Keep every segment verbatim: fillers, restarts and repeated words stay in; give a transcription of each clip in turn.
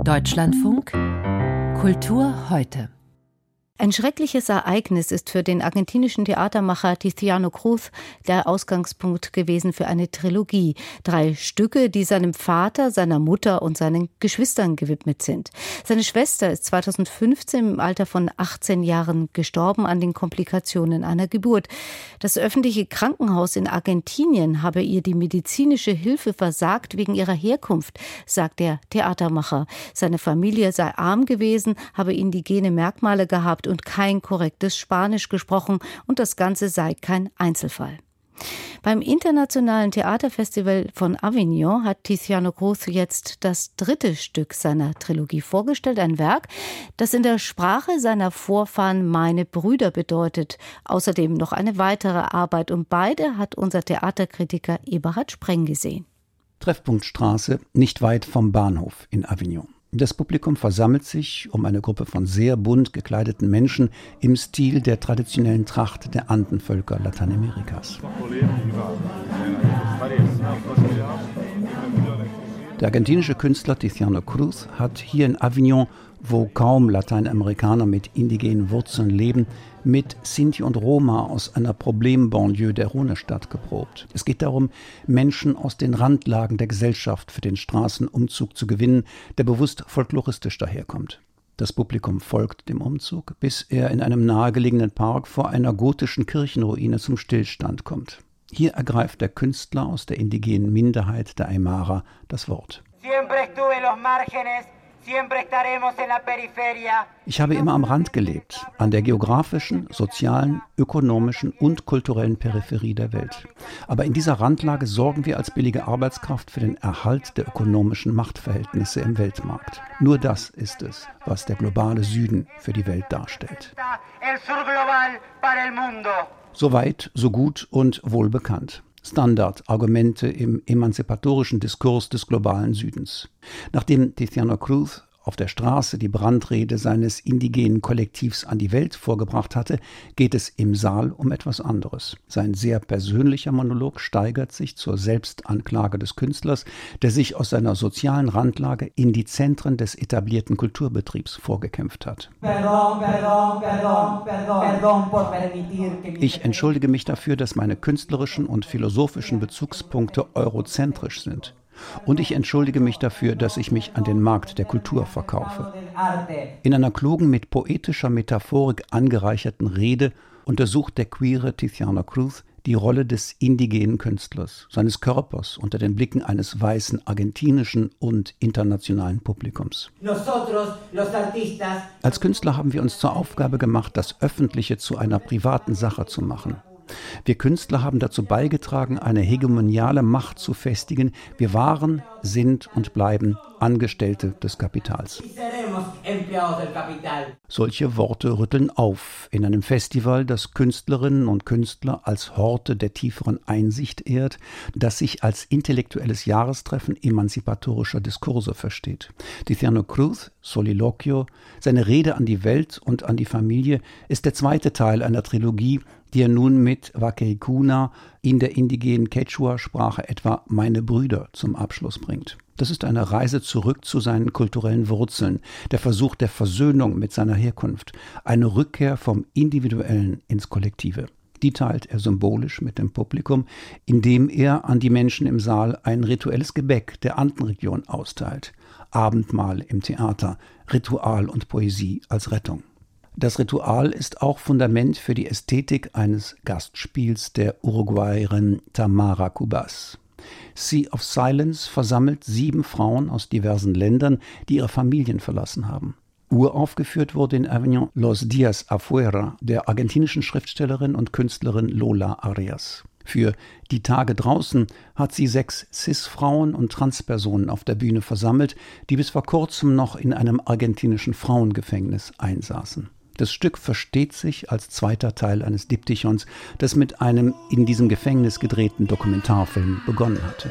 Deutschlandfunk Kultur heute. Ein schreckliches Ereignis ist für den argentinischen Theatermacher Tiziano Cruz der Ausgangspunkt gewesen für eine Trilogie. Drei Stücke, die seinem Vater, seiner Mutter und seinen Geschwistern gewidmet sind. Seine Schwester ist zweitausendfünfzehn im Alter von achtzehn Jahren gestorben an den Komplikationen einer Geburt. Das öffentliche Krankenhaus in Argentinien habe ihr die medizinische Hilfe versagt wegen ihrer Herkunft, sagt der Theatermacher. Seine Familie sei arm gewesen, habe indigene Merkmale gehabt und kein korrektes Spanisch gesprochen und das Ganze sei kein Einzelfall. Beim Internationalen Theaterfestival von Avignon hat Tiziano Cruz jetzt das dritte Stück seiner Trilogie vorgestellt, ein Werk, das in der Sprache seiner Vorfahren meine Brüder bedeutet. Außerdem noch eine weitere Arbeit und beide hat unser Theaterkritiker Eberhard Spreng gesehen. Treffpunktstraße, nicht weit vom Bahnhof in Avignon. Das Publikum versammelt sich um eine Gruppe von sehr bunt gekleideten Menschen im Stil der traditionellen Tracht der Andenvölker Lateinamerikas. Der argentinische Künstler Tiziano Cruz hat hier in Avignon, wo kaum Lateinamerikaner mit indigenen Wurzeln leben, mit Sinti und Roma aus einer Problembanlieue der Rhonestadt geprobt. Es geht darum, Menschen aus den Randlagen der Gesellschaft für den Straßenumzug zu gewinnen, der bewusst folkloristisch daherkommt. Das Publikum folgt dem Umzug, bis er in einem nahegelegenen Park vor einer gotischen Kirchenruine zum Stillstand kommt. Hier ergreift der Künstler aus der indigenen Minderheit der Aymara das Wort. Ich habe immer am Rand gelebt, an der geografischen, sozialen, ökonomischen und kulturellen Peripherie der Welt. Aber in dieser Randlage sorgen wir als billige Arbeitskraft für den Erhalt der ökonomischen Machtverhältnisse im Weltmarkt. Nur das ist es, was der globale Süden für die Welt darstellt. So weit, so gut und wohlbekannt. Standardargumente im emanzipatorischen Diskurs des globalen Südens. Nachdem Tiziano Cruz auf der Straße die Brandrede seines indigenen Kollektivs an die Welt vorgebracht hatte, geht es im Saal um etwas anderes. Sein sehr persönlicher Monolog steigert sich zur Selbstanklage des Künstlers, der sich aus seiner sozialen Randlage in die Zentren des etablierten Kulturbetriebs vorgekämpft hat. Ich entschuldige mich dafür, dass meine künstlerischen und philosophischen Bezugspunkte eurozentrisch sind. Und ich entschuldige mich dafür, dass ich mich an den Markt der Kultur verkaufe. In einer klugen, mit poetischer Metaphorik angereicherten Rede untersucht der queere Tiziano Cruz die Rolle des indigenen Künstlers, seines Körpers unter den Blicken eines weißen argentinischen und internationalen Publikums. Als Künstler haben wir uns zur Aufgabe gemacht, das Öffentliche zu einer privaten Sache zu machen. Wir Künstler haben dazu beigetragen, eine hegemoniale Macht zu festigen. Wir waren, sind und bleiben Angestellte des Kapitals. Solche Worte rütteln auf in einem Festival, das Künstlerinnen und Künstler als Horte der tieferen Einsicht ehrt, das sich als intellektuelles Jahrestreffen emanzipatorischer Diskurse versteht. Tiziano Cruz, Soliloquio, seine Rede an die Welt und an die Familie, ist der zweite Teil einer Trilogie, die er nun mit Wakeikuna, in der indigenen Quechua-Sprache etwa meine Brüder, zum Abschluss bringt. Das ist eine Reise zurück zu seinen kulturellen Wurzeln, der Versuch der Versöhnung mit seiner Herkunft, eine Rückkehr vom Individuellen ins Kollektive. Die teilt er symbolisch mit dem Publikum, indem er an die Menschen im Saal ein rituelles Gebäck der Andenregion austeilt. Abendmahl im Theater, Ritual und Poesie als Rettung. Das Ritual ist auch Fundament für die Ästhetik eines Gastspiels der Uruguayerin Tamara Cubas. Sea of Silence versammelt sieben Frauen aus diversen Ländern, die ihre Familien verlassen haben. Uraufgeführt wurde in Avignon Los Días Afuera der argentinischen Schriftstellerin und Künstlerin Lola Arias. Für Die Tage draußen hat sie sechs Cis-Frauen und Transpersonen auf der Bühne versammelt, die bis vor kurzem noch in einem argentinischen Frauengefängnis einsaßen. Das Stück versteht sich als zweiter Teil eines Diptychons, das mit einem in diesem Gefängnis gedrehten Dokumentarfilm begonnen hatte.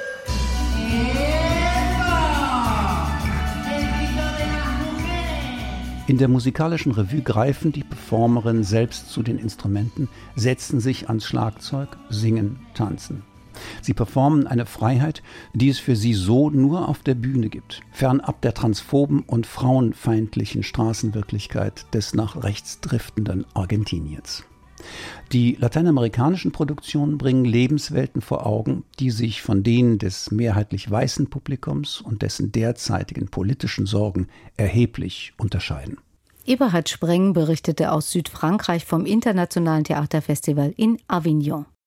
In der musikalischen Revue greifen die Performerinnen selbst zu den Instrumenten, setzen sich ans Schlagzeug, singen, tanzen. Sie performen eine Freiheit, die es für sie so nur auf der Bühne gibt, fernab der transphoben und frauenfeindlichen Straßenwirklichkeit des nach rechts driftenden Argentiniens. Die lateinamerikanischen Produktionen bringen Lebenswelten vor Augen, die sich von denen des mehrheitlich weißen Publikums und dessen derzeitigen politischen Sorgen erheblich unterscheiden. Eberhard Spreng berichtete aus Südfrankreich vom Internationalen Theaterfestival in Avignon.